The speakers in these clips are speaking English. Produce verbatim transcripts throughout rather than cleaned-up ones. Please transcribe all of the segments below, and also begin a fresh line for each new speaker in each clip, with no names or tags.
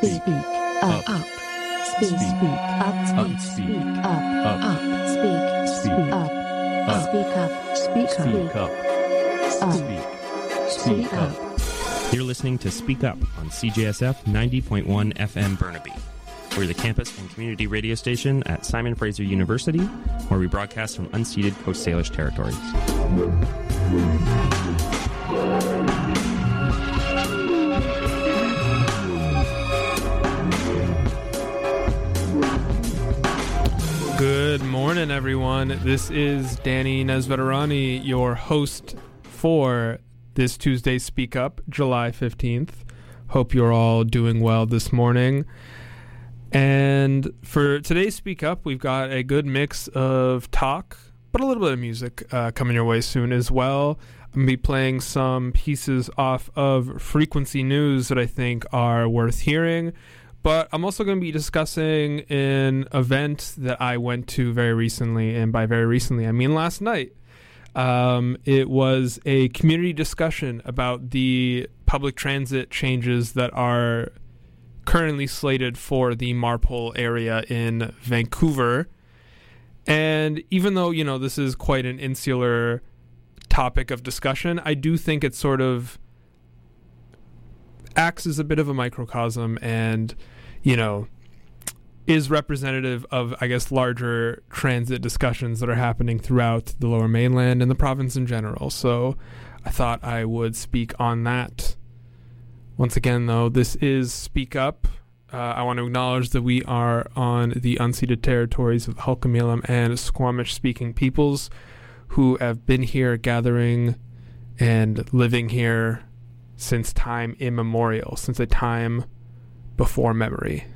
Speak up. Up. Speak up. Speak. Speak up. Up. Speak. Speak up. Speak up. Speak up. Speak. Speak up.
You're listening to Speak Up on C J S F ninety point one F M Burnaby. We're the campus and community radio station at Simon Fraser University, where we broadcast from unceded Coast Salish territories.
Good morning, everyone. This is Danny Nesveterani, your host for this Tuesday Speak Up, July fifteenth. Hope you're all doing well this morning. And for today's Speak Up, we've got a good mix of talk, but a little bit of music uh, coming your way soon as well. I'm going to be playing some pieces off of Frequency News that I think are worth hearing. But I'm also going to be discussing an event that I went to very recently, and by very recently, I mean last night. Um, it was a community discussion about the public transit changes that are currently slated for the Marpole area in Vancouver. And even though, you know, this is quite an insular topic of discussion, I do think it sort of acts as a bit of a microcosm and, you know, is representative of, I guess, larger transit discussions that are happening throughout the Lower Mainland and the province in general. So I thought I would speak on that. Once again, though, this is Speak Up. Uh, I want to acknowledge that we are on the unceded territories of the Hul'qumi'num and Squamish-speaking peoples who have been here gathering and living here since time immemorial, since a time before memory.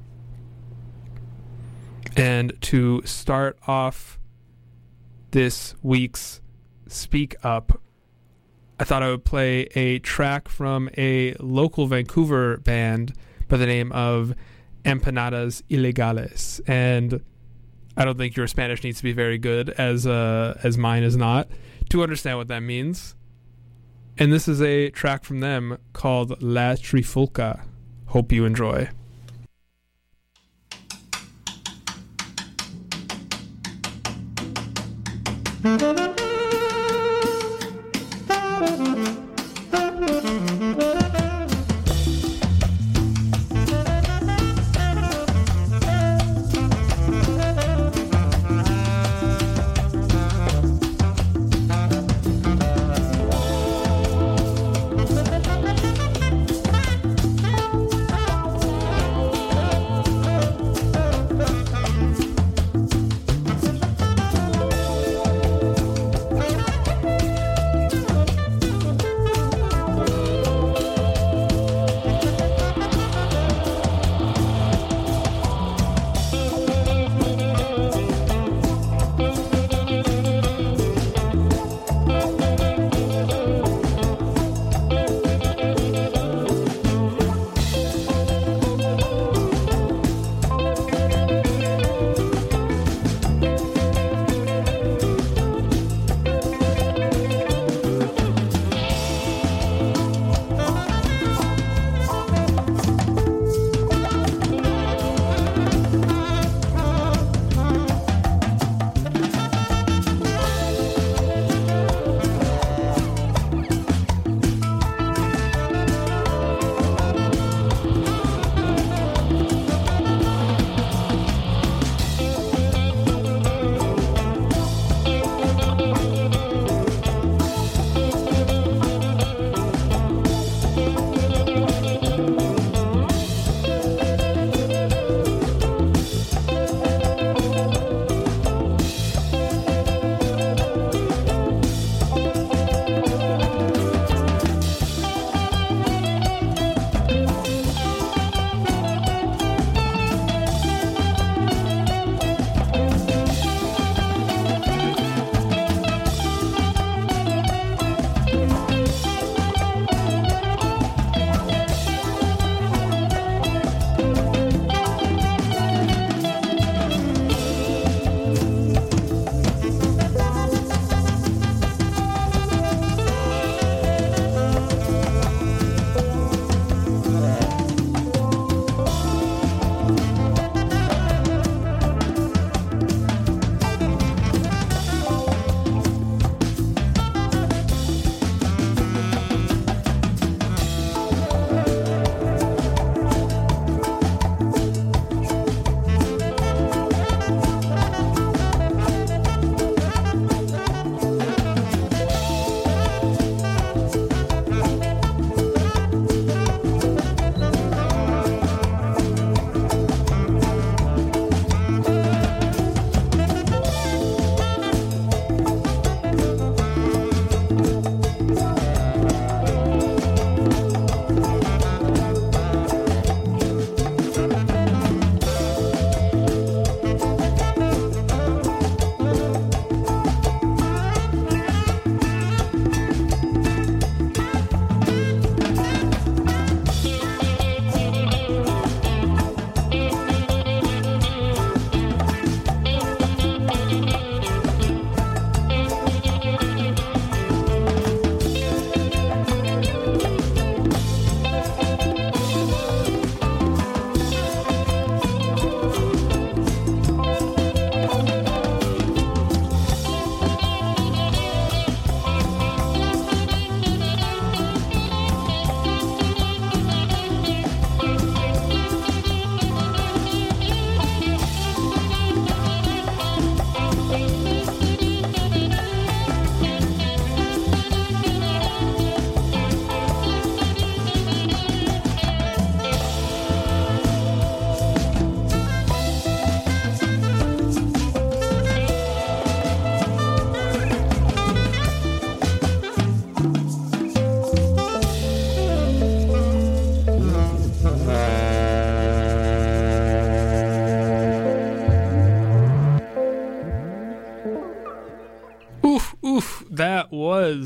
And to start off this week's Speak Up, I thought I would play a track from a local Vancouver band by the name of Empanadas Ilegales. And I don't think your Spanish needs to be very good, as uh, as mine is not, to understand what that means. And this is a track from them called La Trifulca. Hope you enjoy.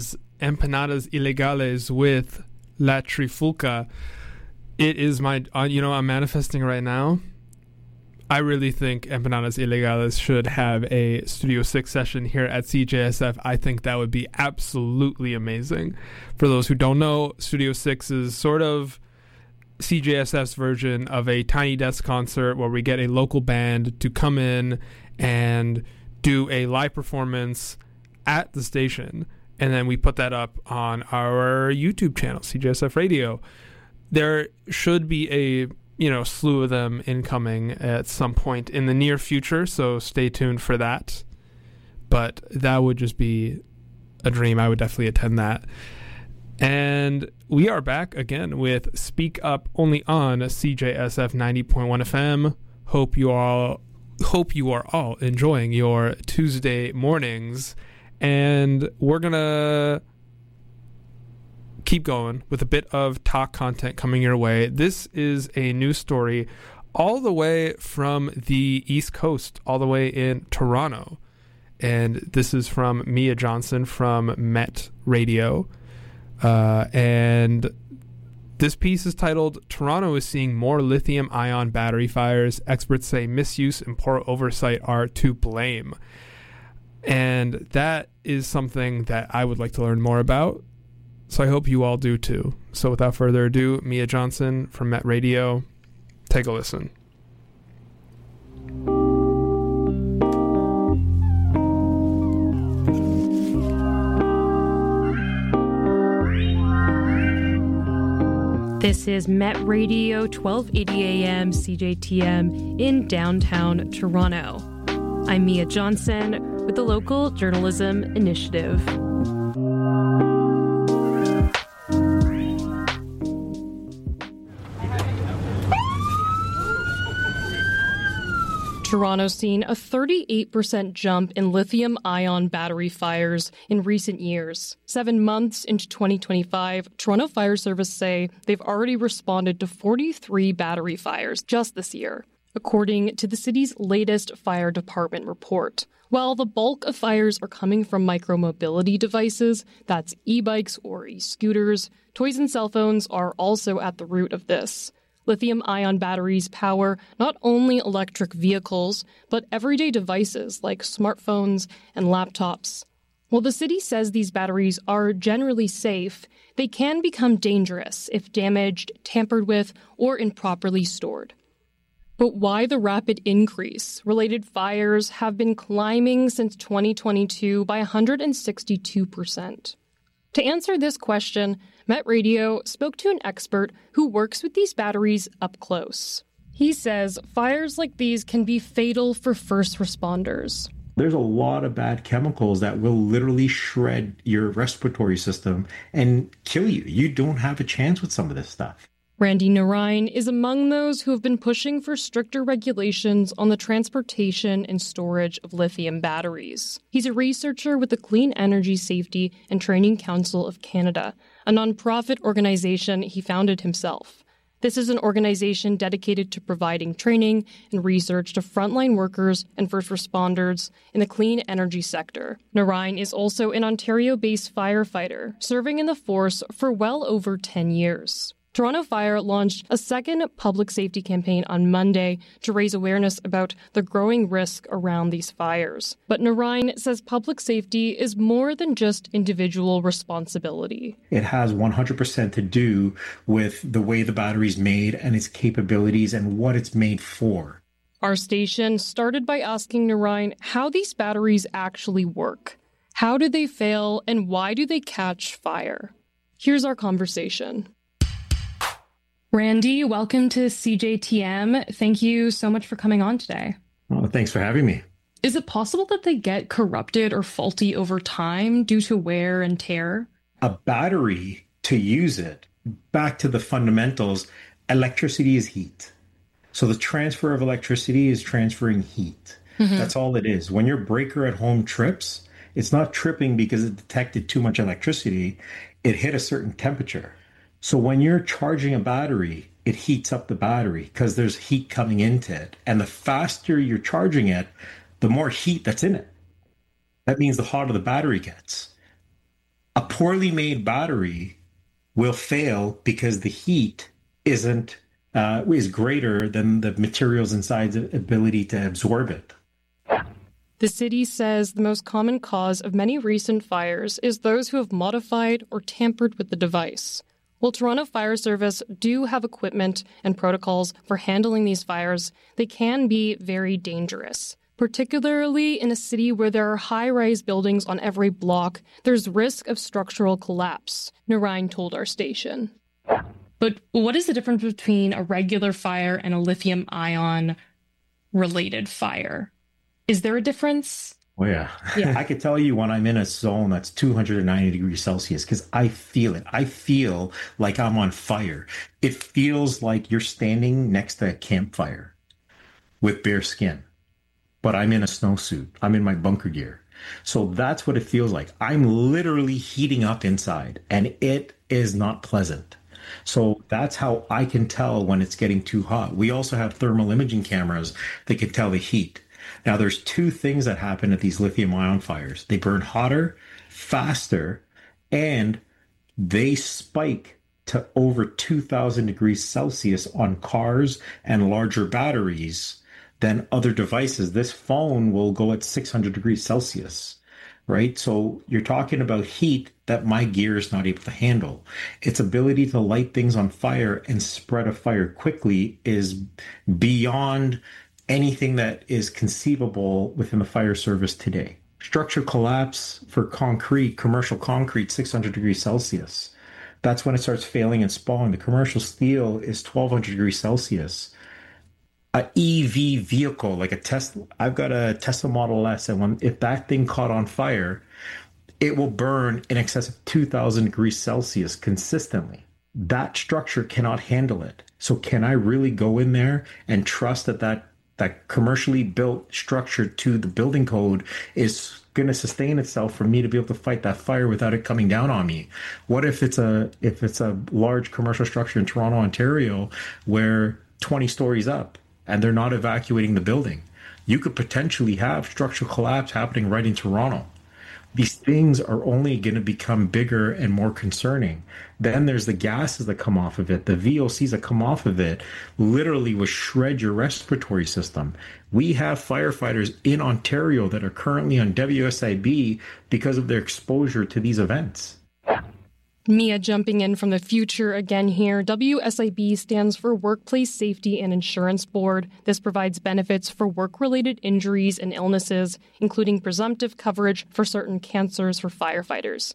was Empanadas Ilegales with La Trifulca. It is my, uh, you know, I'm manifesting right now. I really think Empanadas Ilegales should have a Studio six session here at C J S F. I think that would be absolutely amazing. For those who don't know, Studio six is sort of C J S F's version of a Tiny Desk concert where we get a local band to come in and do a live performance at the station. And then we put that up on our YouTube channel, C J S F Radio. There should be a you know, slew of them incoming at some point in the near future, so stay tuned for that. But that would just be a dream. I would definitely attend that. And we are back again with Speak Up, only on C J S F ninety point one F M. Hope you all hope you are all enjoying your Tuesday mornings, and we're gonna keep going with a bit of talk content coming your way. This is a news story all the way from the East Coast, all the way in Toronto. And this is from Mia Johnson from Met Radio. Uh, and this piece is titled, "Toronto is seeing more lithium-ion battery fires. Experts say misuse and poor oversight are to blame." And that is something that I would like to learn more about. So I hope you all do too. So without further ado, Mia Johnson from Met Radio. Take a listen.
This is Met Radio, twelve eighty A M C J T M in downtown Toronto. I'm Mia Johnson with the Local Journalism Initiative. Toronto's seen a thirty-eight percent jump in lithium-ion battery fires in recent years. Seven months into twenty twenty-five, Toronto Fire Service say they've already responded to forty-three battery fires just this year, according to the city's latest fire department report. While the bulk of fires are coming from micromobility devices, that's e-bikes or e-scooters, toys and cell phones are also at the root of this. Lithium-ion batteries power not only electric vehicles, but everyday devices like smartphones and laptops. While the city says these batteries are generally safe, they can become dangerous if damaged, tampered with, or improperly stored. But why the rapid increase? Related fires have been climbing since twenty twenty-two by one hundred sixty-two percent. To answer this question, Met Radio spoke to an expert who works with these batteries up close. He says fires like these can be fatal for first responders.
There's a lot of bad chemicals that will literally shred your respiratory system and kill you. You don't have a chance with some of this stuff.
Randy Narayan is among those who have been pushing for stricter regulations on the transportation and storage of lithium batteries. He's a researcher with the Clean Energy Safety and Training Council of Canada, a nonprofit organization he founded himself. This is an organization dedicated to providing training and research to frontline workers and first responders in the clean energy sector. Narayan is also an Ontario-based firefighter, serving in the force for well over ten years. Toronto Fire launched a second public safety campaign on Monday to raise awareness about the growing risk around these fires. But Narayan says public safety is more than just individual responsibility.
It has one hundred percent to do with the way the battery's made and its capabilities and what it's made for.
Our station started by asking Narayan how these batteries actually work. How do they fail and why do they catch fire? Here's our conversation. Randy, welcome to C J T M. Thank you so much for coming on today.
Oh, thanks for having me.
Is it possible that they get corrupted or faulty over time due to wear and tear?
A battery, to use it, back to the fundamentals, electricity is heat. So the transfer of electricity is transferring heat. Mm-hmm. That's all it is. When your breaker at home trips, it's not tripping because it detected too much electricity. It hit a certain temperature. So when you're charging a battery, it heats up the battery because there's heat coming into it. And the faster you're charging it, the more heat that's in it. That means the hotter the battery gets. A poorly made battery will fail because the heat isn't uh, is greater than the materials inside's ability to absorb it.
The city says the most common cause of many recent fires is those who have modified or tampered with the device. While Toronto Fire Service do have equipment and protocols for handling these fires, they can be very dangerous. Particularly in a city where there are high-rise buildings on every block, there's risk of structural collapse, Narayan told our station. But what is the difference between a regular fire and a lithium-ion related fire? Is there a difference?
Oh, yeah.
yeah.
I could tell you when I'm in a zone that's two hundred ninety degrees Celsius because I feel it. I feel like I'm on fire. It feels like you're standing next to a campfire with bare skin. But I'm in a snowsuit. I'm in my bunker gear. So that's what it feels like. I'm literally heating up inside, and it is not pleasant. So that's how I can tell when it's getting too hot. We also have thermal imaging cameras that can tell the heat. Now, there's two things that happen at these lithium-ion fires. They burn hotter, faster, and they spike to over two thousand degrees Celsius on cars and larger batteries than other devices. This phone will go at six hundred degrees Celsius, right? So you're talking about heat that my gear is not able to handle. Its ability to light things on fire and spread a fire quickly is beyond anything that is conceivable within the fire service today. Structural collapse for concrete, commercial concrete, six hundred degrees Celsius. That's when it starts failing and spalling. The commercial steel is twelve hundred degrees Celsius. A E V vehicle, like a Tesla, I've got a Tesla Model S, and when if that thing caught on fire, it will burn in excess of two thousand degrees Celsius consistently. That structure cannot handle it. So can I really go in there and trust that that, that commercially built structure to the building code is going to sustain itself for me to be able to fight that fire without it coming down on me? What if it's a if it's a large commercial structure in Toronto, Ontario, where twenty stories up, and they're not evacuating the building? You could potentially have structural collapse happening right in Toronto. These things are only going to become bigger and more concerning. Then there's the gases that come off of it. The V O Cs that come off of it literally will shred your respiratory system. We have firefighters in Ontario that are currently on W S I B because of their exposure to these events.
Mia jumping in from the future again here. W S I B stands for Workplace Safety and Insurance Board. This provides benefits for work-related injuries and illnesses, including presumptive coverage for certain cancers for firefighters.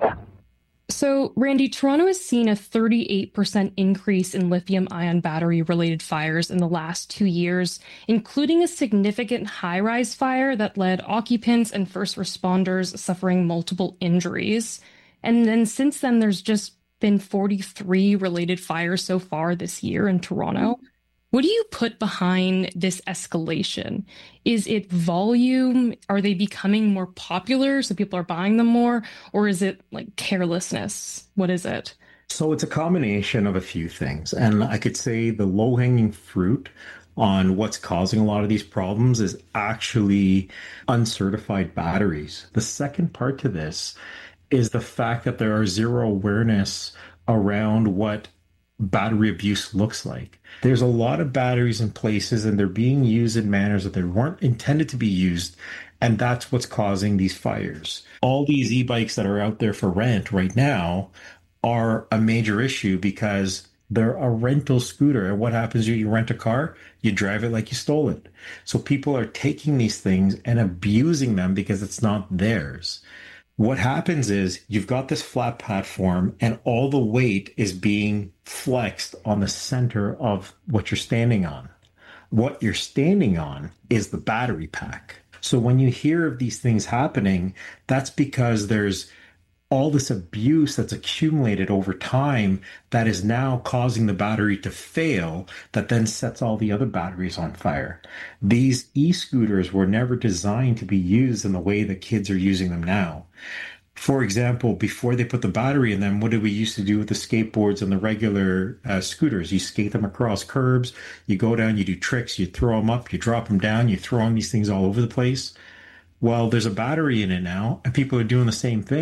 So, Randy, Toronto has seen a thirty-eight percent increase in lithium-ion battery-related fires in the last two years, including a significant high-rise fire that led occupants and first responders suffering multiple injuries. And then since then, there's just been forty-three related fires so far this year in Toronto. What do you put behind this escalation? Is it volume? Are they becoming more popular so people are buying them more? Or is it like carelessness? What is it?
So it's a combination of a few things. And I could say the low-hanging fruit on what's causing a lot of these problems is actually uncertified batteries. The second part to this is the fact that there are zero awareness around what battery abuse looks like. There's a lot of batteries in places and they're being used in manners that they weren't intended to be used. And that's what's causing these fires. All these e-bikes that are out there for rent right now are a major issue because they're a rental scooter. And what happens when you rent a car? You drive it like you stole it. So people are taking these things and abusing them because it's not theirs. What happens is you've got this flat platform and all the weight is being flexed on the center of what you're standing on. What you're standing on is the battery pack. So when you hear of these things happening, that's because there's all this abuse that's accumulated over time that is now causing the battery to fail, that then sets all the other batteries on fire. These e-scooters were never designed to be used in the way that kids are using them now. For example, before they put the battery in them, what did we used to do with the skateboards and the regular uh, scooters? You skate them across curbs, you go down, you do tricks, you throw them up, you drop them down, you throw on these things all over the place. Well, there's a battery in it now, and people are doing the same thing.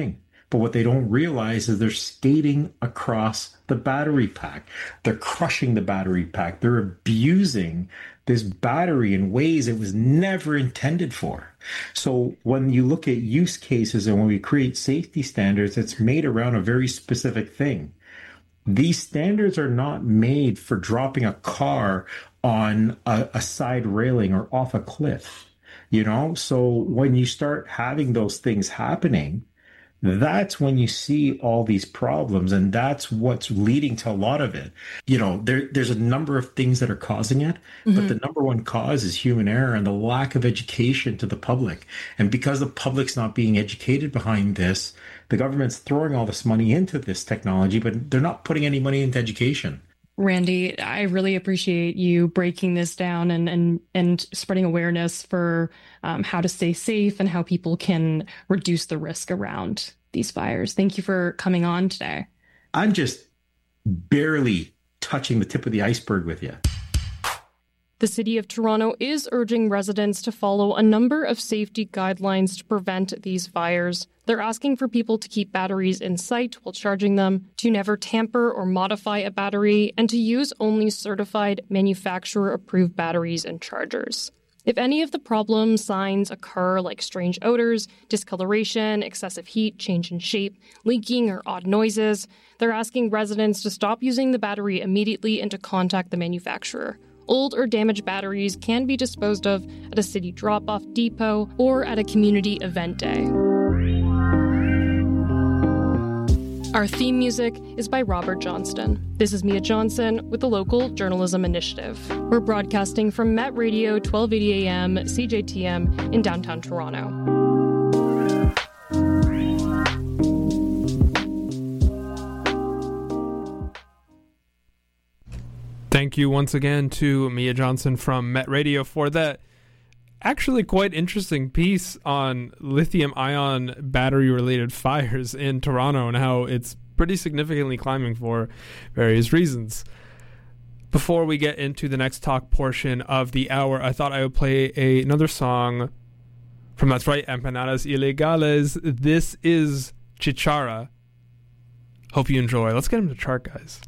But what they don't realize is they're skating across the battery pack. They're crushing the battery pack. They're abusing this battery in ways it was never intended for. So when you look at use cases and when we create safety standards, it's made around a very specific thing. These standards are not made for dropping a car on a, a side railing or off a cliff, you know? So when you start having those things happening, that's when you see all these problems, and that's what's leading to a lot of it. You know, there, there's a number of things that are causing it, mm-hmm. but the number one cause is human error and the lack of education to the public. And because the public's not being educated behind this, the government's throwing all this money into this technology, but they're not putting any money into education.
Randy, I really appreciate you breaking this down and and and spreading awareness for um, how to stay safe and how people can reduce the risk around these fires. Thank you for coming on today.
I'm just barely touching the tip of the iceberg with you.
The City of Toronto is urging residents to follow a number of safety guidelines to prevent these fires. They're asking for people to keep batteries in sight while charging them, to never tamper or modify a battery, and to use only certified manufacturer-approved batteries and chargers. If any of the problem signs occur, like strange odors, discoloration, excessive heat, change in shape, leaking, or odd noises, they're asking residents to stop using the battery immediately and to contact the manufacturer. Old or damaged batteries can be disposed of at a city drop-off depot or at a community event day. Our theme music is by Robert Johnston. This is Mia Johnson with the Local Journalism Initiative. We're broadcasting from Met Radio twelve eighty A M C J T M in downtown Toronto.
Thank you once again to Mia Johnson from Met Radio for that actually quite interesting piece on lithium-ion battery-related fires in Toronto and how it's pretty significantly climbing for various reasons. Before we get into the next talk portion of the hour, I thought I would play a, another song from That's Right, Empanadas Ilegales. This is Chichara. Hope you enjoy. Let's get into the chart, guys.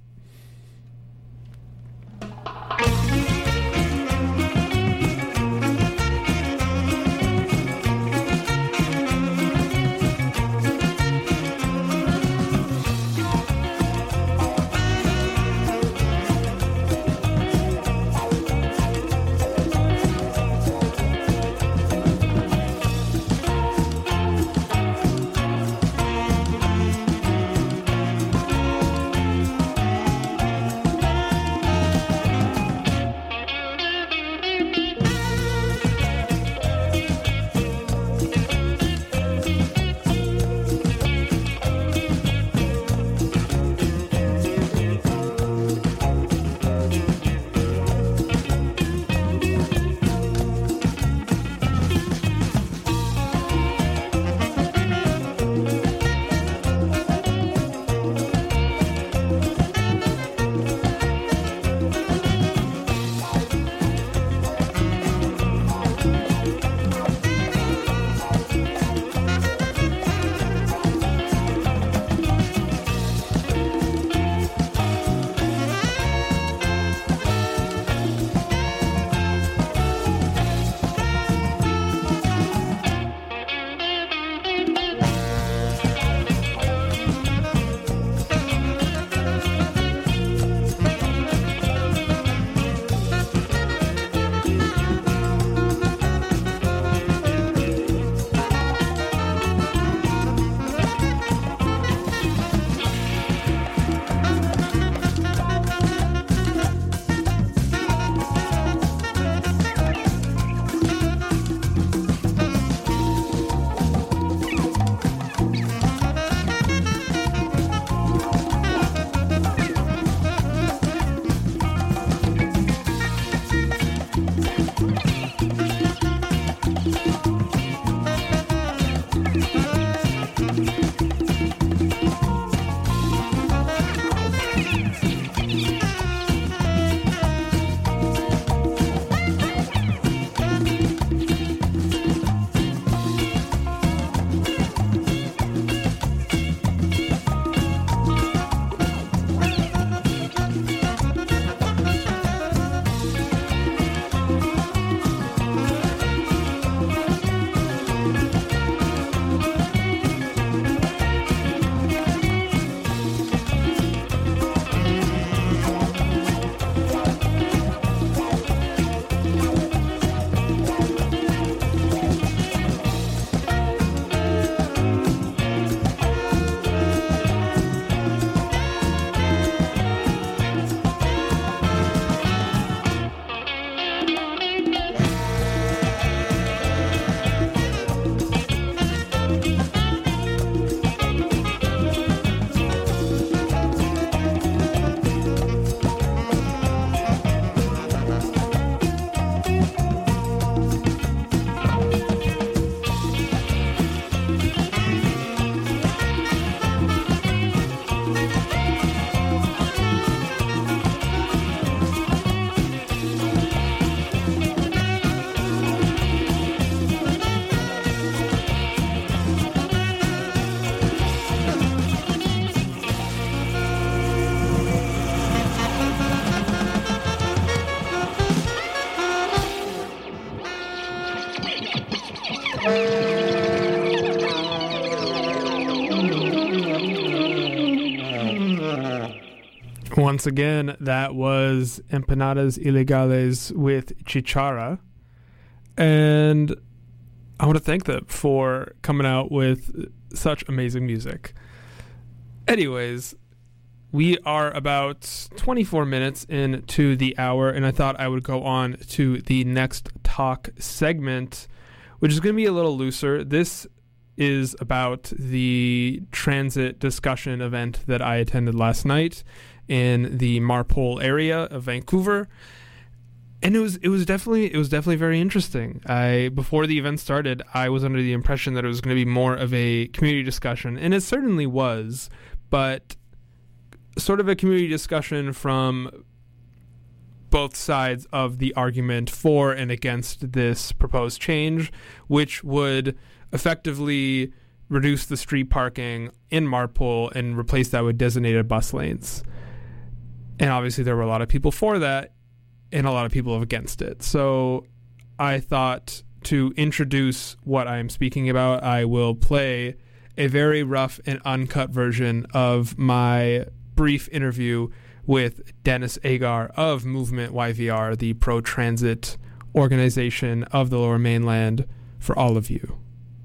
Once again, that was Empanadas Ilegales with Chichara. And I want to thank them for coming out with such amazing music. Anyways, we are about twenty-four minutes into the hour, and I thought I would go on to the next talk segment, which is going to be a little looser. This is about the transit discussion event that I attended last night in the Marpole area of Vancouver. And it was it was definitely it was definitely very interesting. I before the event started, I was under the impression that it was going to be more of a community discussion, and it certainly was, but sort of a community discussion from both sides of the argument for and against this proposed change, which would effectively reduce the street parking in Marpole and replace that with designated bus lanes. And obviously there were a lot of people for that and a lot of people against it. So I thought to introduce what I am speaking about, I will play a very rough and uncut version of my brief interview with Dennis Agar of Movement Y V R, the pro-transit organization of the Lower Mainland, for all of you.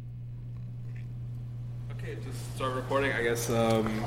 Okay, to start recording, I guess um,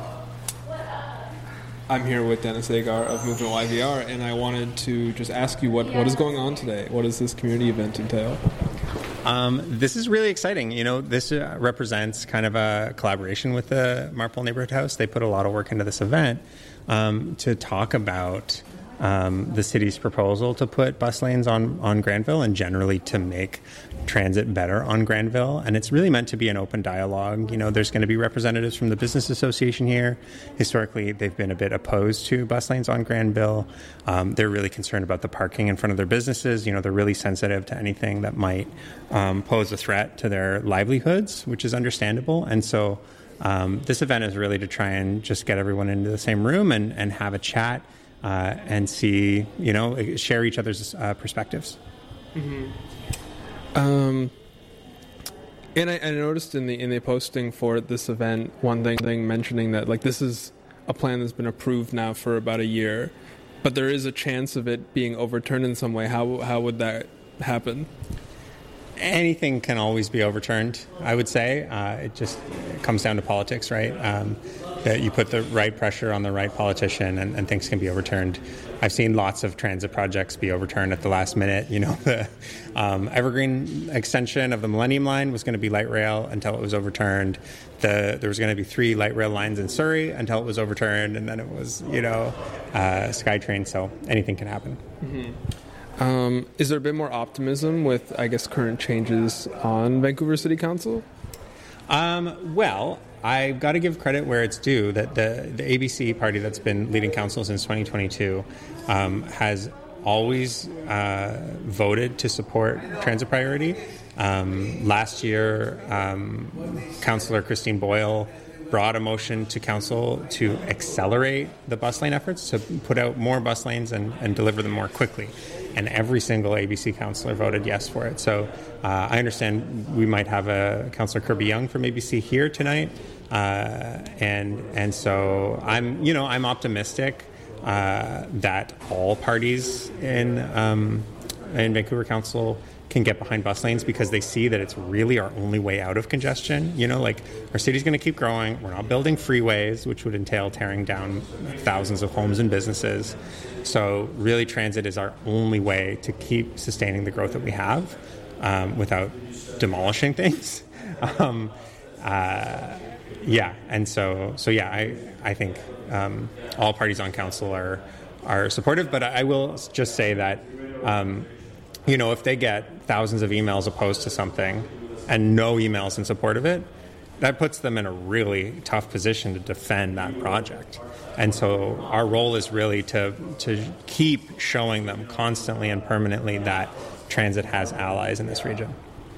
I'm here with Dennis Agar of Movement Y V R, and I wanted to just ask you what, what is going on today? What does this community event entail?
Um, this is really exciting. You know, this uh, represents kind of a collaboration with the Marpole Neighborhood House. They put a lot of work into this event um, to talk about um, the city's proposal to put bus lanes on, on Granville and generally to make transit better on Granville. And it's really meant to be an open dialogue. You know, there's going to be representatives from the Business Association here. Historically, they've been a bit opposed to bus lanes on Granville. Um, they're really concerned about the parking in front of their businesses. You know, they're really sensitive to anything that might um, pose a threat to their livelihoods, which is understandable. And so um, this event is really to try and just get everyone into the same room and, and have a chat uh, and see, you know, share each other's uh, perspectives.
Mm-hmm. Um, and I, I noticed in the in the posting for this event, one thing, thing mentioning that like this is a plan that's been approved now for about a year, but there is a chance of it being overturned in some way. How how would that happen?
Anything can always be overturned, I would say. Uh, it just it comes down to politics, right? Um, that you put the right pressure on the right politician and, and things can be overturned. I've seen lots of transit projects be overturned at the last minute. You know, the um, Evergreen extension of the Millennium Line was going to be light rail until it was overturned. The, there was going to be three light rail lines in Surrey until it was overturned, and then it was, you know, uh, SkyTrain. So anything can happen.
Mm-hmm. Um, is there a bit more optimism with, I guess, current changes on Vancouver City Council?
Um, well, I've got to give credit where it's due that the, the A B C party that's been leading council since twenty twenty-two um, has always uh, voted to support transit priority. Um, last year, um, Councillor Christine Boyle brought a motion to council to accelerate the bus lane efforts, to put out more bus lanes and, and deliver them more quickly. And every single A B C councillor voted yes for it. So uh, I understand we might have a Councillor Kirby Young from A B C here tonight, uh, and and so I'm you know I'm optimistic uh, that all parties in um, in Vancouver Council can get behind bus lanes because they see that it's really our only way out of congestion. You know, like our city's going to keep growing. We're not building freeways, which would entail tearing down thousands of homes and businesses. So really transit is our only way to keep sustaining the growth that we have um, without demolishing things. um, uh, yeah, and so so yeah, I I think um, all parties on council are are supportive, but I will just say that um, you know, if they get thousands of emails opposed to something and no emails in support of it, that puts them in a really tough position to defend that project. And so our role is really to to keep showing them constantly and permanently that transit has allies in this region.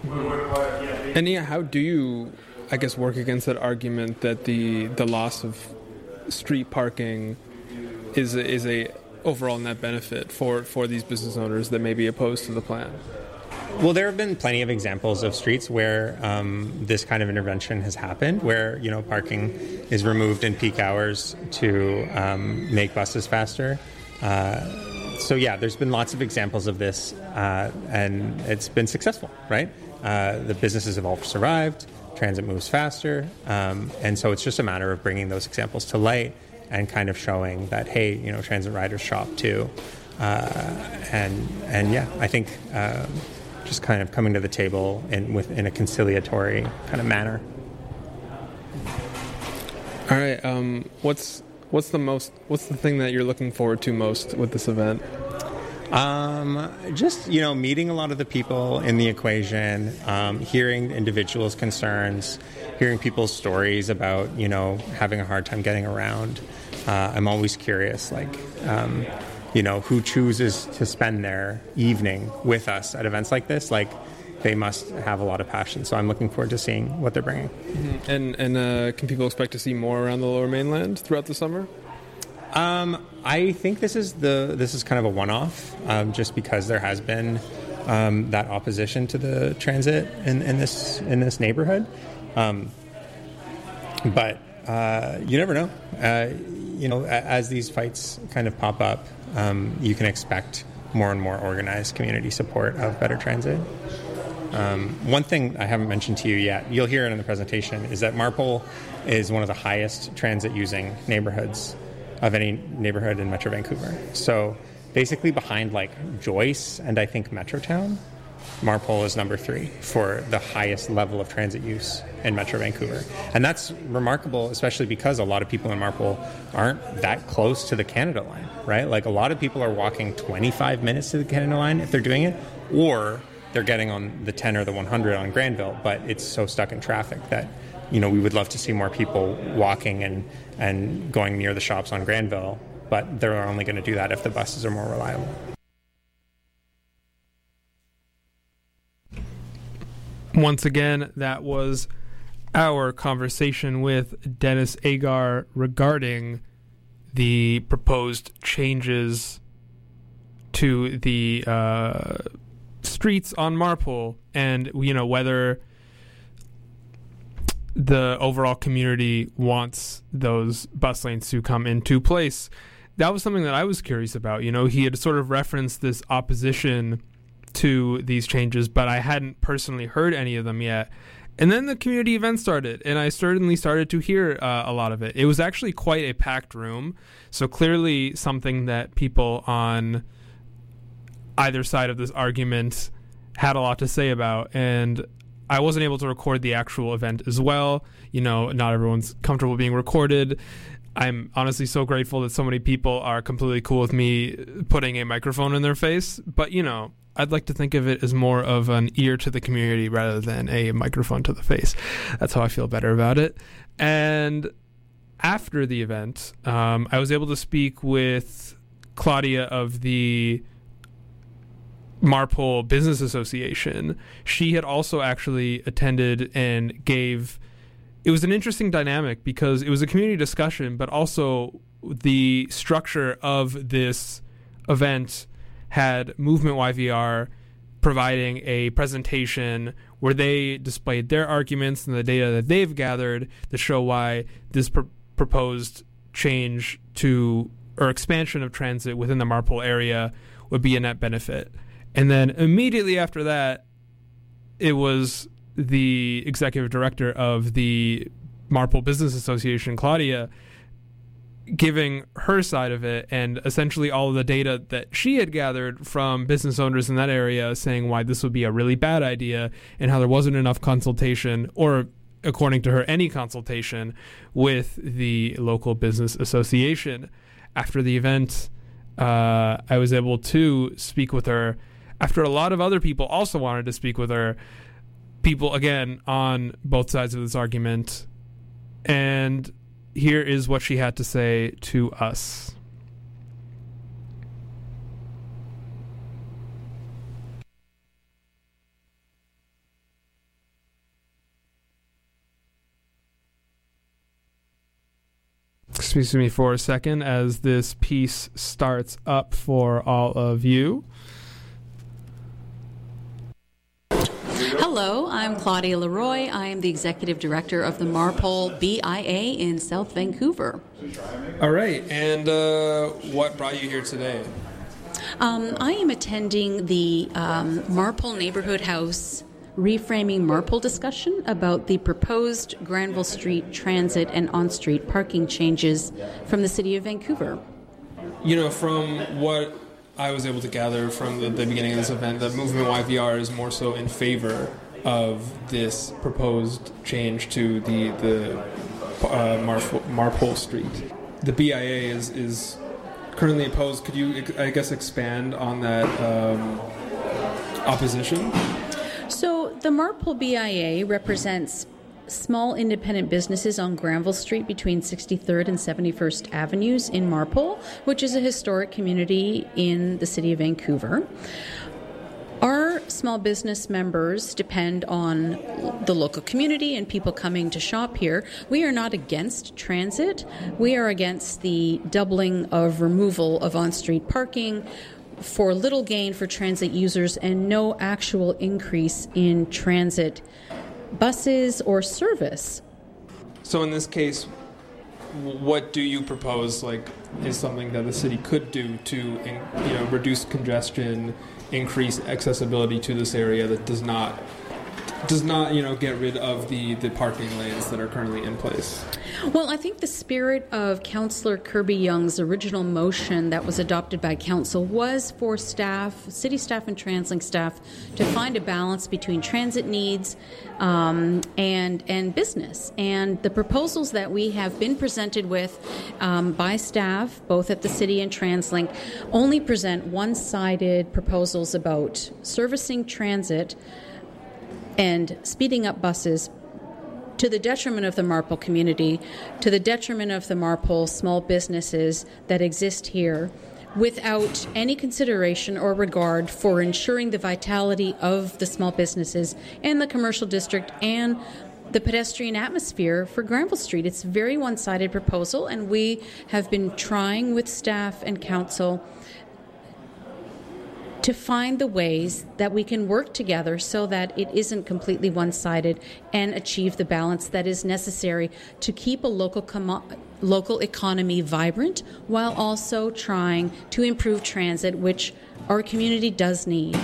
And yeah, how do you, I guess, work against that argument that the the loss of street parking is a, is a overall net benefit for, for these business owners that may be opposed to the plan?
Well, there have been plenty of examples of streets where um, this kind of intervention has happened, where, you know, parking is removed in peak hours to um, make buses faster. Uh, so, yeah, there's been lots of examples of this, uh, and it's been successful, right? Uh, the businesses have all survived, transit moves faster, um, and so it's just a matter of bringing those examples to light and kind of showing that, hey, you know, transit riders shop too. Uh, and, and yeah, I think... Um, just kind of coming to the table in with in a conciliatory kind of manner.
All right. Um, what's what's the most what's the thing that you're looking forward to most with this event?
Um, just you know, meeting a lot of the people in the equation, um, hearing individuals' concerns, hearing people's stories about you know having a hard time getting around. Uh, I'm always curious, like. Um, you know, who chooses to spend their evening with us at events like this, like, they must have a lot of passion. So I'm looking forward to seeing what they're bringing.
Mm-hmm. And and uh, can people expect to see more around the Lower Mainland throughout the summer?
Um, I think this is the this is kind of a one-off, um, just because there has been um, that opposition to the transit in, in this in this neighborhood. Um, but uh, you never know. Uh, you know, as these fights kind of pop up, um, you can expect more and more organized community support of better transit. Um, one thing I haven't mentioned to you yet, you'll hear it in the presentation, is that Marpole is one of the highest transit-using neighborhoods of any neighborhood in Metro Vancouver. So basically behind like Joyce and I think Metrotown, Marpole is number three for the highest level of transit use in Metro Vancouver. And that's remarkable, especially because a lot of people in Marpole aren't that close to the Canada line, right? Like a lot of people are walking twenty-five minutes to the Canada line if they're doing it, or they're getting on the ten or the one hundred on Granville, but it's so stuck in traffic that, you know, we would love to see more people walking and, and going near the shops on Granville, but they're only going to do that if the buses are more reliable.
Once again, that was our conversation with Dennis Agar regarding the proposed changes to the uh, streets on Marpole, and you know whether the overall community wants those bus lanes to come into place. That was something that I was curious about. You know, he had sort of referenced this opposition to these changes, but I hadn't personally heard any of them yet. And then the community event started, and I certainly started to hear uh, a lot of it. It was actually quite a packed room, so clearly something that people on either side of this argument had a lot to say about. And I wasn't able to record the actual event as well. You know, not everyone's comfortable being recorded. I'm honestly so grateful that so many people are completely cool with me putting a microphone in their face. But, you know, I'd like to think of it as more of an ear to the community rather than a microphone to the face. That's how I feel better about it. And after the event, um, I was able to speak with Claudia of the Marpole Business Association. She had also actually attended and gave... It was an interesting dynamic because it was a community discussion, but also the structure of this event had Movement Y V R providing a presentation where they displayed their arguments and the data that they've gathered to show why this pr- proposed change to or expansion of transit within the Marpole area would be a net benefit. And then immediately after that, it was the executive director of the Marpole Business Association, Claudia, giving her side of it and essentially all of the data that she had gathered from business owners in that area saying why this would be a really bad idea and how there wasn't enough consultation or, according to her, any consultation with the local business association. After the event, uh, I was able to speak with her after a lot of other people also wanted to speak with her. People, again, on both sides of this argument. And here is what she had to say to us. Excuse me for a second as this piece starts up for all of you.
Hello, I'm Claudia Leroy. I am the Executive Director of the Marpole B I A in South Vancouver.
All right, and uh, what brought you here today?
Um, I am attending the um, Marpole Neighborhood House Reframing Marpole discussion about the proposed Granville Street transit and on-street parking changes from the City of Vancouver.
You know, from what I was able to gather from the, the beginning of this event, that Movement Y V R is more so in favor of this proposed change to the the uh, Marpole, Marpole Street. The B I A is is currently opposed. Could you, I guess, expand on that um, opposition?
So the Marpole B I A represents small independent businesses on Granville Street between sixty-third and seventy-first Avenues in Marpole, which is a historic community in the City of Vancouver. Our small business members depend on the local community and people coming to shop here. We are not against transit. We are against the doubling of removal of on-street parking for little gain for transit users and no actual increase in transit buses or service.
So in this case, what do you propose, like, is something that the city could do to, you know, reduce congestion, increase accessibility to this area that does not does not, you know, get rid of the, the parking lanes that are currently in place?
Well, I think the spirit of Councillor Kirby Young's original motion that was adopted by Council was for staff, city staff and TransLink staff, to find a balance between transit needs um, and and business. And the proposals that we have been presented with um, by staff, both at the city and TransLink, only present one-sided proposals about servicing transit and speeding up buses to the detriment of the Marpole community, to the detriment of the Marpole small businesses that exist here, without any consideration or regard for ensuring the vitality of the small businesses and the commercial district and the pedestrian atmosphere for Granville Street. It's a very one-sided proposal, and we have been trying with staff and council to find the ways that we can work together so that it isn't completely one-sided and achieve the balance that is necessary to keep a local com- local economy vibrant while also trying to improve transit, which our community does need.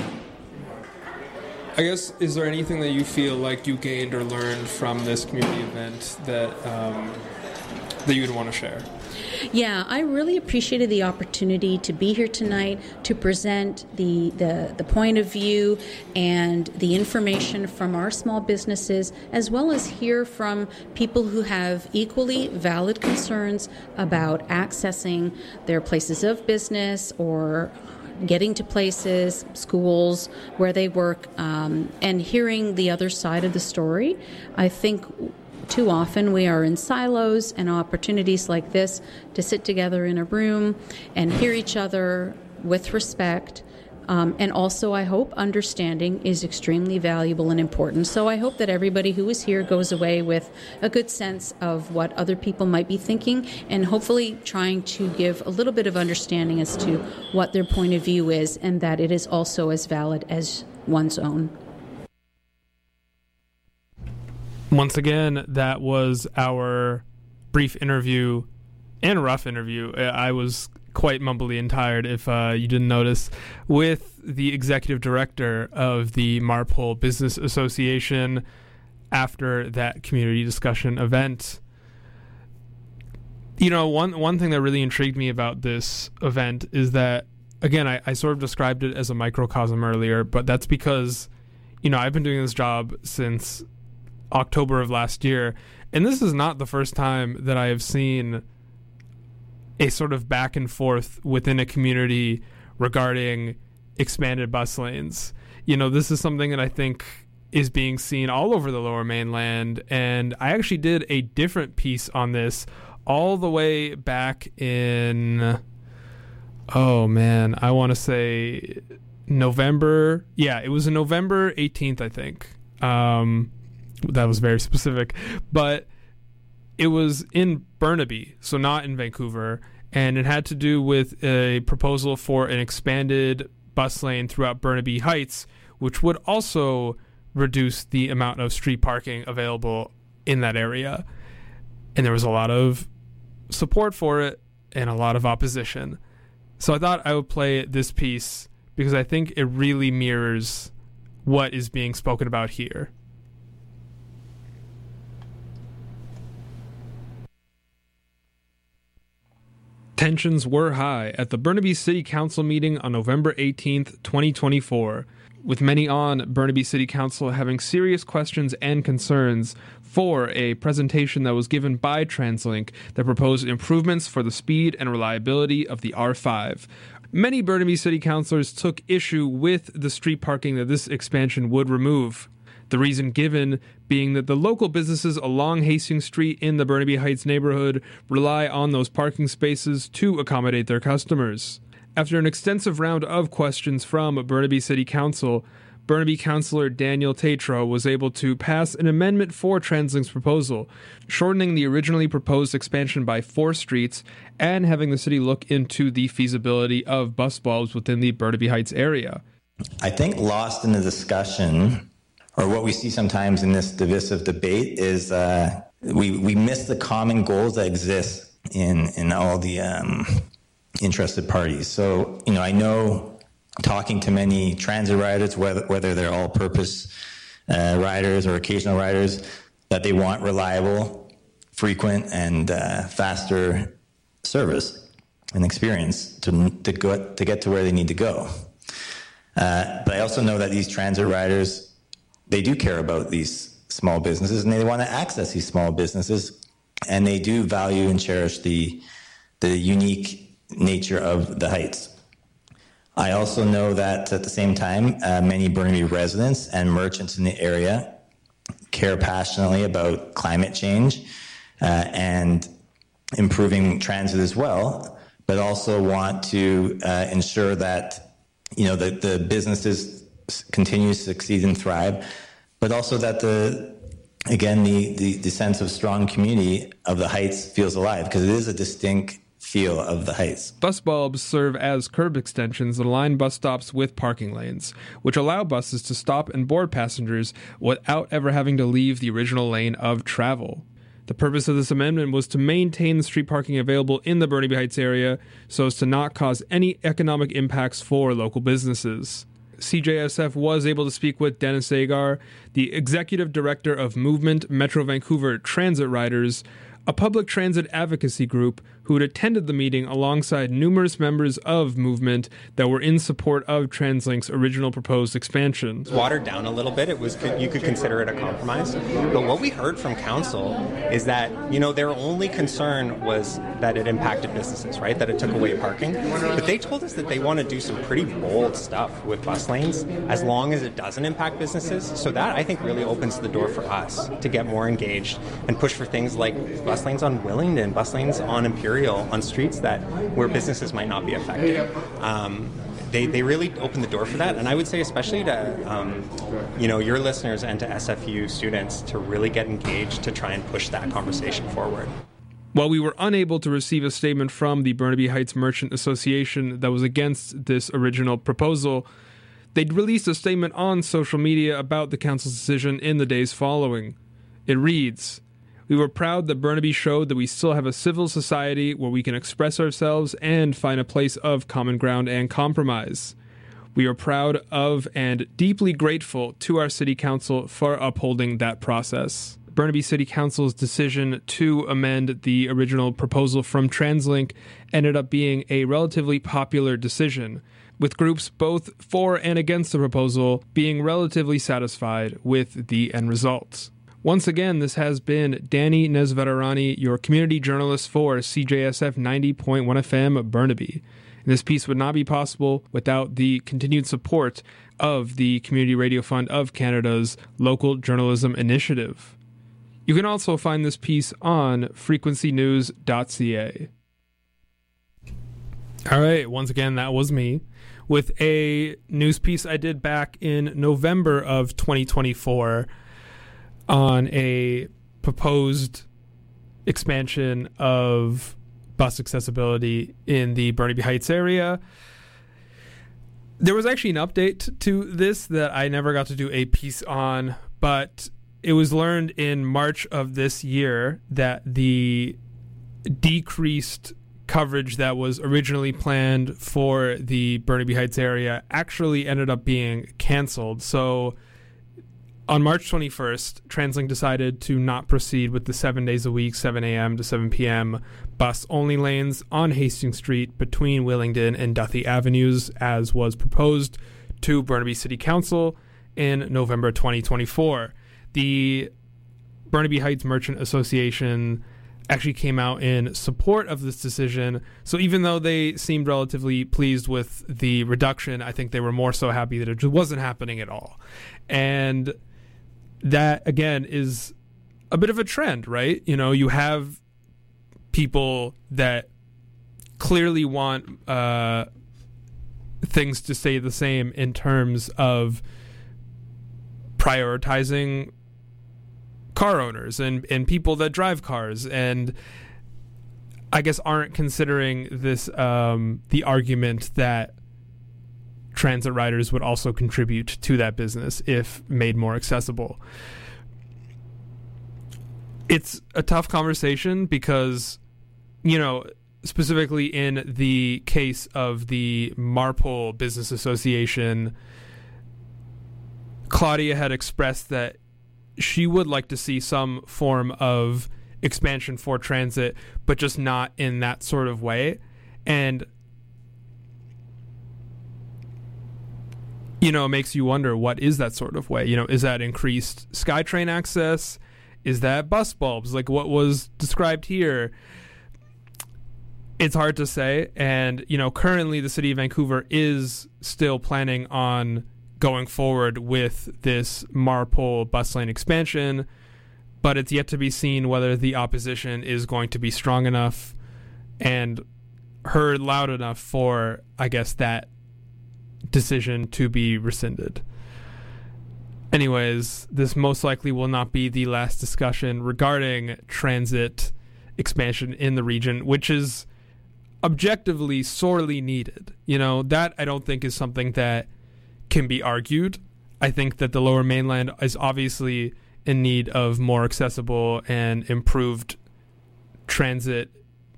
I guess, is there anything that you feel like you gained or learned from this community event that um, that you would want to share?
Yeah, I really appreciated the opportunity to be here tonight to present the, the, the point of view and the information from our small businesses, as well as hear from people who have equally valid concerns about accessing their places of business or getting to places, schools, where they work, um, and hearing the other side of the story. I think too often we are in silos, and opportunities like this to sit together in a room and hear each other with respect. Um, and also, I hope understanding is extremely valuable and important. So I hope that everybody who is here goes away with a good sense of what other people might be thinking, and hopefully trying to give a little bit of understanding as to what their point of view is, and that it is also as valid as one's own.
Once again, that was our brief interview and rough interview. I was quite mumbly and tired, if uh, you didn't notice, with the executive director of the Marpole Business Association after that community discussion event. You know, one one thing that really intrigued me about this event is that, again, I, I sort of described it as a microcosm earlier, but that's because, you know, I've been doing this job since October of last year, and this is not the first time that I have seen a sort of back and forth within a community regarding expanded bus lanes. You know, this is something that I think is being seen all over the Lower Mainland, and I actually did a different piece on this all the way back in, oh man, I want to say November. Yeah, it was in November eighteenth, I think. Um, that was very specific, but it was in Burnaby, so not in Vancouver, and it had to do with a proposal for an expanded bus lane throughout Burnaby Heights, which would also reduce the amount of street parking available in that area. And there was a lot of support for it and a lot of opposition. So I thought I would play this piece because I think it really mirrors what is being spoken about here. Tensions were high at the Burnaby City Council meeting on November eighteenth, twenty twenty-four, with many on Burnaby City Council having serious questions and concerns for a presentation that was given by TransLink that proposed improvements for the speed and reliability of the R five. Many Burnaby City councilors took issue with the street parking that this expansion would remove. The reason given being that the local businesses along Hastings Street in the Burnaby Heights neighborhood rely on those parking spaces to accommodate their customers. After an extensive round of questions from Burnaby City Council, Burnaby Councillor Daniel Tatro was able to pass an amendment for TransLink's proposal, shortening the originally proposed expansion by four streets and having the city look into the feasibility of bus bulbs within the Burnaby Heights area.
I think lost in the discussion, or what we see sometimes in this divisive debate, is uh, we we miss the common goals that exist in in all the um, interested parties. So, you know, I know talking to many transit riders, whether whether they're all-purpose uh, riders or occasional riders, that they want reliable, frequent, and uh, faster service and experience to to go to get to where they need to go. Uh, but I also know that these transit riders, they do care about these small businesses and they want to access these small businesses, and they do value and cherish the the unique nature of the Heights. I also know that at the same time, uh, many Burnaby residents and merchants in the area care passionately about climate change uh, and improving transit as well, but also want to uh, ensure that, you know, the, the businesses continue to succeed and thrive, but also that the, again, the, the, the sense of strong community of the Heights feels alive, because it is a distinct feel of the Heights.
Bus bulbs serve as curb extensions that align bus stops with parking lanes, which allow buses to stop and board passengers without ever having to leave the original lane of travel. The purpose of this amendment was to maintain the street parking available in the Burnaby Heights area so as to not cause any economic impacts for local businesses. C J S F was able to speak with Dennis Agar, the Executive Director of Movement Metro Vancouver Transit Riders, a public transit advocacy group who had attended the meeting alongside numerous members of Movement that were in support of TransLink's original proposed expansion.
It's watered down a little bit. It was, you could consider it a compromise. But what we heard from council is that, you know, their only concern was that it impacted businesses, right? That it took away parking. But they told us that they want to do some pretty bold stuff with bus lanes as long as it doesn't impact businesses. So that, I think, really opens the door for us to get more engaged and push for things like bus lanes on Willingdon, bus lanes on Imperial, on streets that where businesses might not be affected. Um, they they really open the door for that, and I would say especially to um, you know your listeners and to S F U students to really get engaged to try and push that conversation forward.
While we were unable to receive a statement from the Burnaby Heights Merchant Association that was against this original proposal, they'd released a statement on social media about the council's decision in the days following. It reads, "We were proud that Burnaby showed that we still have a civil society where we can express ourselves and find a place of common ground and compromise. We are proud of and deeply grateful to our City Council for upholding that process." Burnaby City Council's decision to amend the original proposal from TransLink ended up being a relatively popular decision, with groups both for and against the proposal being relatively satisfied with the end results. Once again, this has been Danny Nesvetarani, your community journalist for C J S F ninety point one F M Burnaby. And this piece would not be possible without the continued support of the Community Radio Fund of Canada's Local Journalism Initiative. You can also find this piece on frequency news dot c a. All right, once again, that was me with a news piece I did back in November of twenty twenty-four on a proposed expansion of bus accessibility in the Burnaby Heights area. There was actually an update to this that I never got to do a piece on, but it was learned in March of this year that the decreased coverage that was originally planned for the Burnaby Heights area actually ended up being canceled. So on March twenty-first, TransLink decided to not proceed with the seven days a week, seven a.m. to seven p.m. bus-only lanes on Hastings Street between Willingdon and Duthie Avenues, as was proposed to Burnaby City Council in November twenty twenty-four. The Burnaby Heights Merchant Association actually came out in support of this decision. So even though they seemed relatively pleased with the reduction, I think they were more so happy that it just wasn't happening at all. And that, again, is a bit of a trend, right? You know, you have people that clearly want uh, things to stay the same in terms of prioritizing car owners and, and people that drive cars, and I guess aren't considering this um, the argument that transit riders would also contribute to that business if made more accessible. It's a tough conversation because, you know, specifically in the case of the Marpole Business Association, Claudia had expressed that she would like to see some form of expansion for transit, but just not in that sort of way. And, you know, it makes you wonder, what is that sort of way? You know, is that increased SkyTrain access? Is that bus bulbs, like what was described here? It's hard to say. And, you know, currently the city of Vancouver is still planning on going forward with this Marpole bus lane expansion, but it's yet to be seen whether the opposition is going to be strong enough and heard loud enough for, I guess, that decision to be rescinded. Anyways, this most likely will not be the last discussion regarding transit expansion in the region, which is objectively sorely needed. You know, that I don't think is something that can be argued. I think that the Lower Mainland is obviously in need of more accessible and improved transit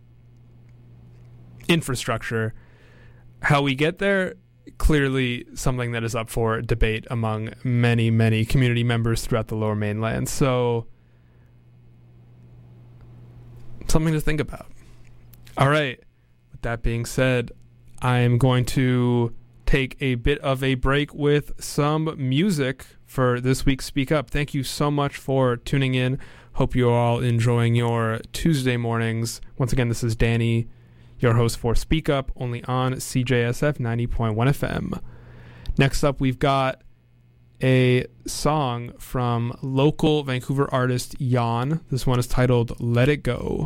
infrastructure. How we get there, clearly something that is up for debate among many, many community members throughout the Lower Mainland. So, something to think about. All right. With that being said, I am going to take a bit of a break with some music for this week's Speak Up. Thank you so much for tuning in. Hope you're all enjoying your Tuesday mornings. Once again, this is Danny, your host for Speak Up, only on C J S F ninety point one F M. Next up, we've got a song from local Vancouver artist Jan. This one is titled Let It Go.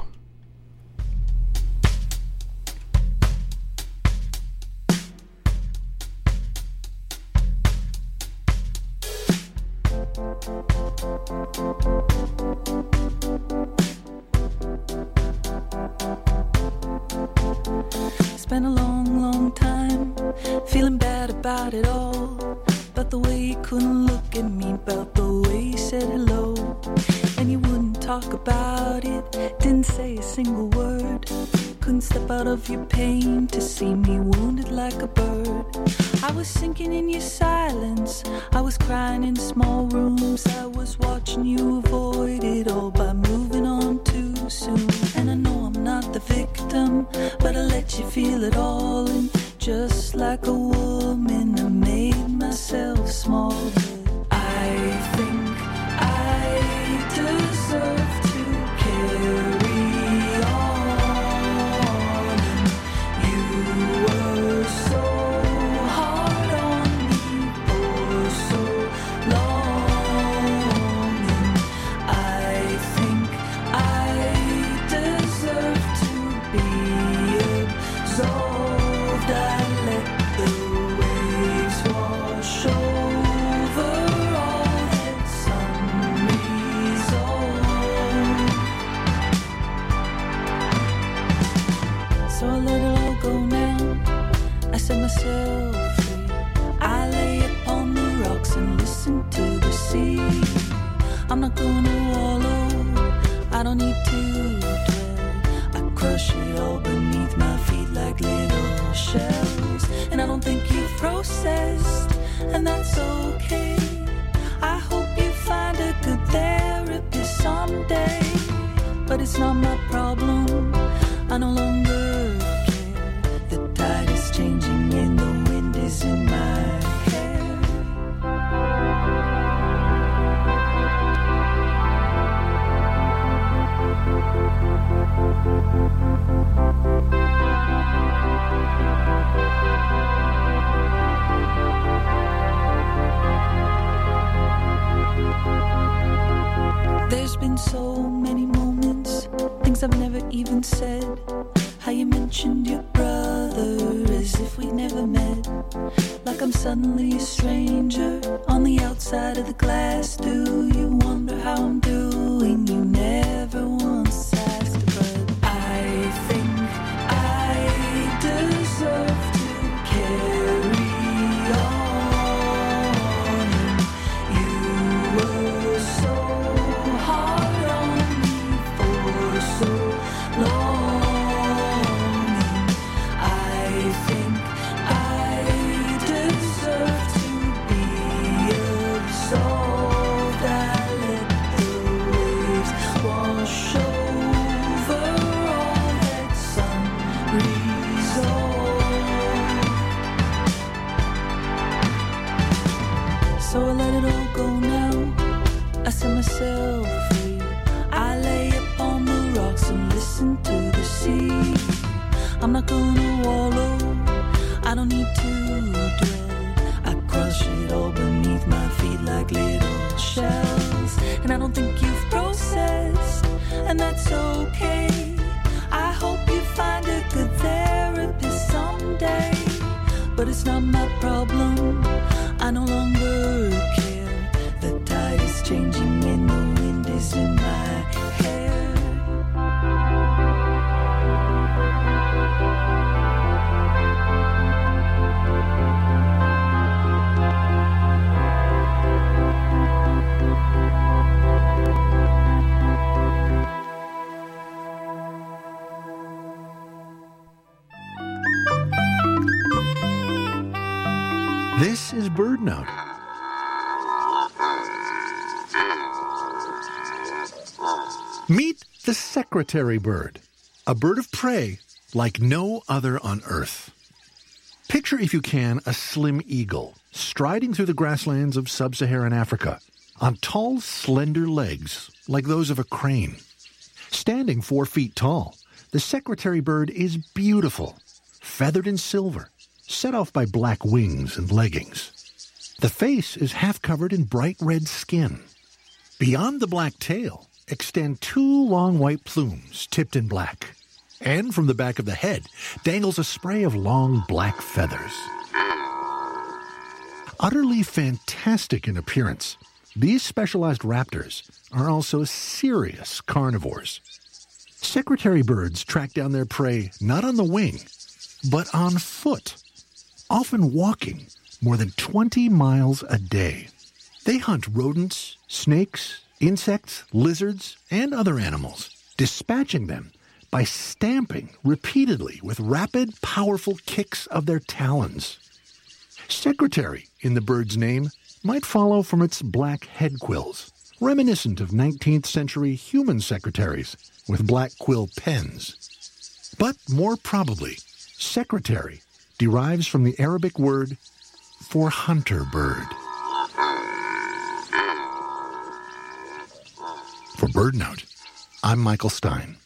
It's been a long, long time feeling bad about it all, about the way you couldn't look at me, about the way you said hello, and you wouldn't talk about it, didn't say a single word, couldn't step out of your pain to see me wounded like a bird. I was sinking in your silence, I was crying in small rooms, I was watching you avoid it all by moving on too soon. And I know I'm not the victim, but I let you feel it all, and just like a woman I made myself small. I think I deserve to carry on. You were so hard on me for so long, and I think I deserve to be absolved. I let the waves wash over all that's unresolved. So I let it all go now, I set myself free. listen to the sea. I'm not gonna wallow, I don't need to dwell. I crush it all beneath my feet like little shells. And I don't think you've processed, and that's okay. I hope you find a good therapist someday. But it's not my problem, I no longer care. The tide is changing and the wind is in my hair. There's been so many moments, things I've never even said. How you mentioned your brother as if we never met. Like I'm suddenly a stranger on the outside of the glass. Do you wonder how I'm doing? You never once asked, but I think I deserve to carry on. You were so hard on me for so long. I think I deserve to be absolved. I let the waves wash over all that unresolved. So I let it all go now. I set myself free. I lay upon the rocks and listen to the sea. I'm not gonna wallow, I don't need to dwell. I crush it all beneath my feet like little shells. And I don't think you've processed, and that's okay. I hope you find a good therapist someday. But it's not my problem, I no longer care. The tide is changing and the wind is in my hair.
This is Bird Note. Meet the secretary bird, a bird of prey like no other on Earth. Picture, if you can, a slim eagle striding through the grasslands of sub-Saharan Africa on tall, slender legs like those of a crane. Standing four feet tall, the secretary bird is beautiful, feathered in silver, set off by black wings and leggings. The face is half covered in bright red skin. Beyond the black tail extend two long white plumes tipped in black. And from the back of the head dangles a spray of long black feathers. Utterly fantastic in appearance, these specialized raptors are also serious carnivores. Secretary birds track down their prey not on the wing, but on foot, often walking more than twenty miles a day. They hunt rodents, snakes, insects, lizards, and other animals, dispatching them by stamping repeatedly with rapid, powerful kicks of their talons. Secretary in the bird's name might follow from its black head quills, reminiscent of nineteenth century human secretaries with black quill pens. But more probably, secretary derives from the Arabic word for hunter bird. For Bird Note, I'm Michael Stein.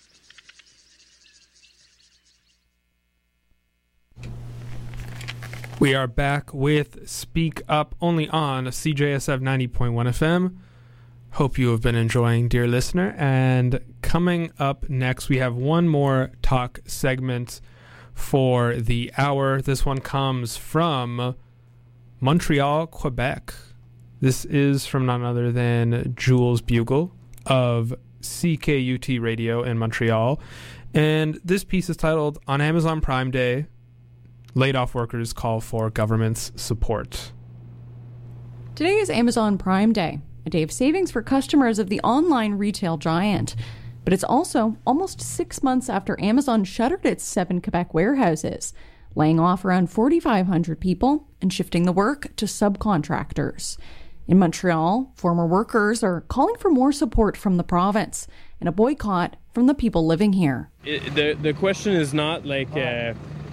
We are back with Speak Up, only on C J S F ninety point one F M. Hope you have been enjoying, dear listener. And coming up next, we have one more talk segment for the hour. This one comes from Montreal, Quebec. This is from none other than Jules Bugle of C K U T Radio in Montreal. And this piece is titled, On Amazon Prime Day, Laid-off workers call for government's support.
Today is Amazon Prime Day, a day of savings for customers of the online retail giant. But it's also almost six months after Amazon shuttered its seven Quebec warehouses, laying off around forty-five hundred people and shifting the work to subcontractors. In Montreal, former workers are calling for more support from the province and a boycott from the people living here.
It, the, the question is not like uh,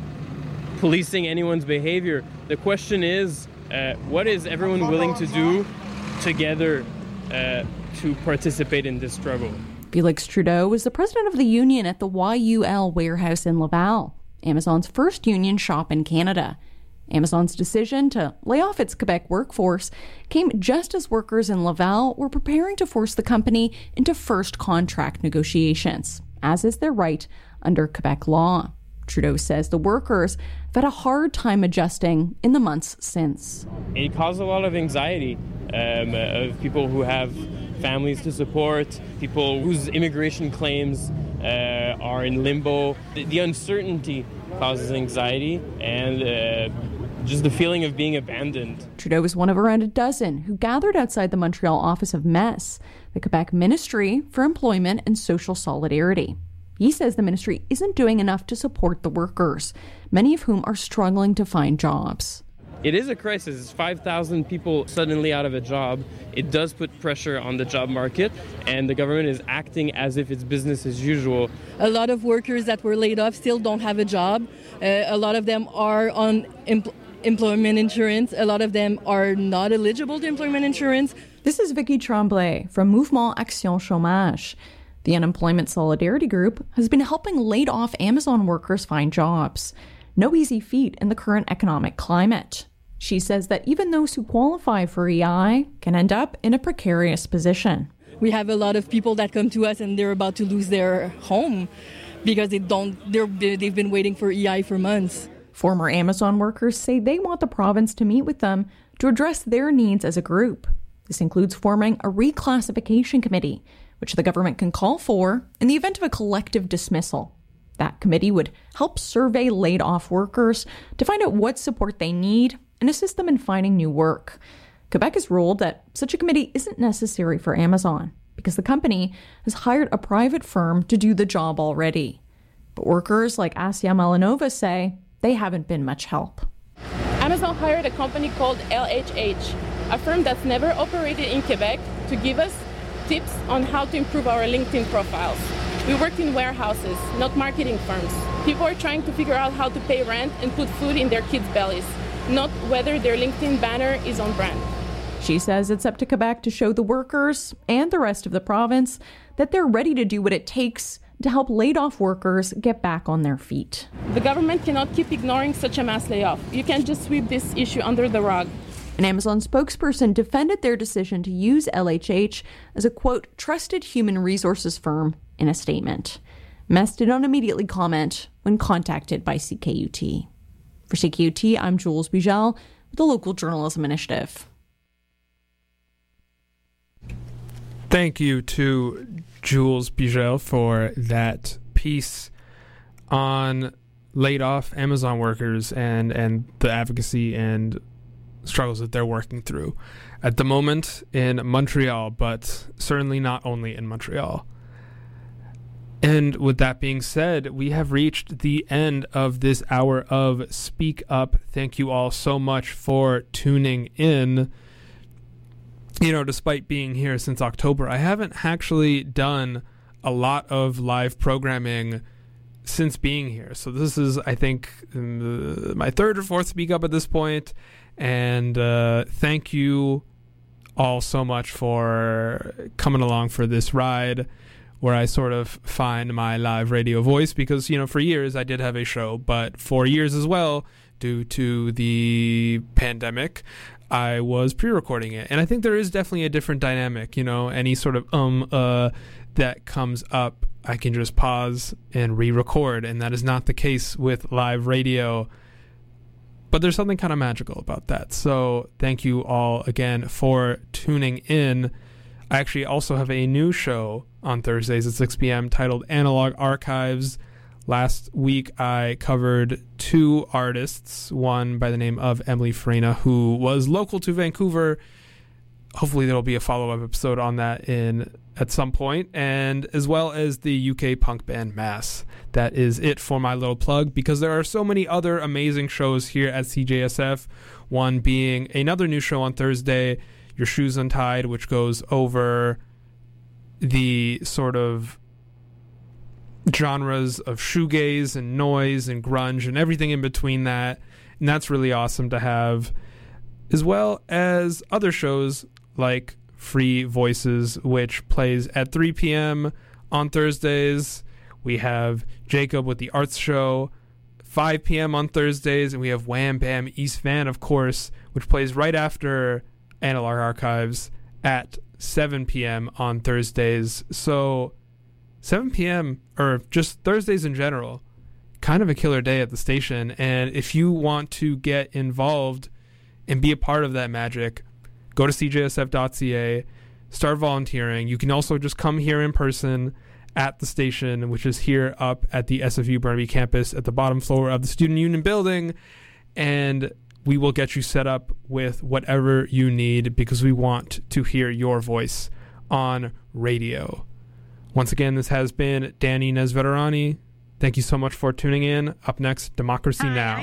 policing anyone's behavior. The question is, uh, what is everyone willing to do together uh, to participate in this struggle?
Felix Trudeau was the president of the union at the Y U L warehouse in Laval, Amazon's first union shop in Canada. Amazon's decision to lay off its Quebec workforce came just as workers in Laval were preparing to force the company into first contract negotiations, as is their right under Quebec law. Trudeau says the workers have had a hard time adjusting in the months since.
It caused a lot of anxiety um, of people who have families to support, people whose immigration claims uh, are in limbo. The, the uncertainty causes anxiety and uh, just the feeling of being abandoned.
Trudeau was one of around a dozen who gathered outside the Montreal office of M E S, the Quebec Ministry for Employment and Social Solidarity. He says the ministry isn't doing enough to support the workers, many of whom are struggling to find jobs.
It is a crisis. It's five thousand people suddenly out of a job. It does put pressure on the job market, and the government is acting as if it's business as usual.
A lot of workers that were laid off still don't have a job. Uh, a lot of them are on empl- employment insurance. A lot of them are not eligible to employment insurance.
This is Vicky Tremblay from Mouvement Action Chômage. The Unemployment Solidarity Group has been helping laid-off Amazon workers find jobs. No easy feat in the current economic climate. She says that even those who qualify for E I can end up in a precarious position.
We have a lot of people that come to us and they're about to lose their home because they don't, they're, they've been waiting for E I for months.
Former Amazon workers say they want the province to meet with them to address their needs as a group. This includes forming a reclassification committee, which the government can call for in the event of a collective dismissal. That committee would help survey laid-off workers to find out what support they need and assist them in finding new work. Quebec has ruled that such a committee isn't necessary for Amazon because the company has hired a private firm to do the job already. But workers like Asia Malanova say they haven't been much help.
Amazon hired a company called L H H, a firm that's never operated in Quebec, to give us tips on how to improve our LinkedIn profiles. We worked in warehouses, not marketing firms. People are trying to figure out how to pay rent and put food in their kids' bellies, not whether their LinkedIn banner is on brand.
She says it's up to Quebec to show the workers and the rest of the province that they're ready to do what it takes to help laid-off workers get back on their feet.
The government cannot keep ignoring such a mass layoff. You can't just sweep this issue under the rug.
An Amazon spokesperson defended their decision to use L H H as a, quote, trusted human resources firm in a statement. M E S did not immediately comment when contacted by C K U T. For C K U T, I'm Jules Bugel with the Local Journalism Initiative.
Thank you to Jules Bugel for that piece on laid-off Amazon workers and, and the advocacy and struggles that they're working through at the moment in Montreal, but certainly not only in Montreal. And with that being said, we have reached the end of this hour of Speak Up. Thank you all so much for tuning in. You know, despite being here since October, I haven't actually done a lot of live programming since being here. So this is, I think, my third or fourth Speak Up at this point. And uh, thank you all so much for coming along for this ride where I sort of find my live radio voice, because, you know, for years I did have a show, but for years as well, due to the pandemic, I was pre-recording it. And I think there is definitely a different dynamic, you know, any sort of um uh that comes up, I can just pause and re-record, and that is not the case with live radio. But there's something kind of magical about that. So thank you all again for tuning in. I actually also have a new show on Thursdays at six p.m. titled Analog Archives. Last week I covered two artists, one by the name of Emily Farina, who was local to Vancouver, hopefully there'll be a follow-up episode on that in at some point, and as well as the U K punk band Mass. That is it for my little plug, because there are so many other amazing shows here at C J S F, one being another new show on Thursday, Your Shoes Untied, which goes over the sort of genres of shoegaze and noise and grunge and everything in between that, and that's really awesome to have, as well as other shows like Free Voices, which plays at three p.m. on Thursdays. We have Jacob with the Arts Show, five p.m. on Thursdays, and we have Wham Bam East Van, of course, which plays right after Analog Archives at seven p.m. on Thursdays. So seven p.m. or just Thursdays in general, kind of a killer day at the station. And if you want to get involved and be a part of that magic, go to c j s f dot c a, start volunteering. You can also just come here in person at the station, which is here up at the S F U Burnaby campus at the bottom floor of the Student Union building, and we will get you set up with whatever you need, because we want to hear your voice on radio. Once again, this has been Danny Nesveterani. Thank you so much for tuning in. Up next, Democracy Now!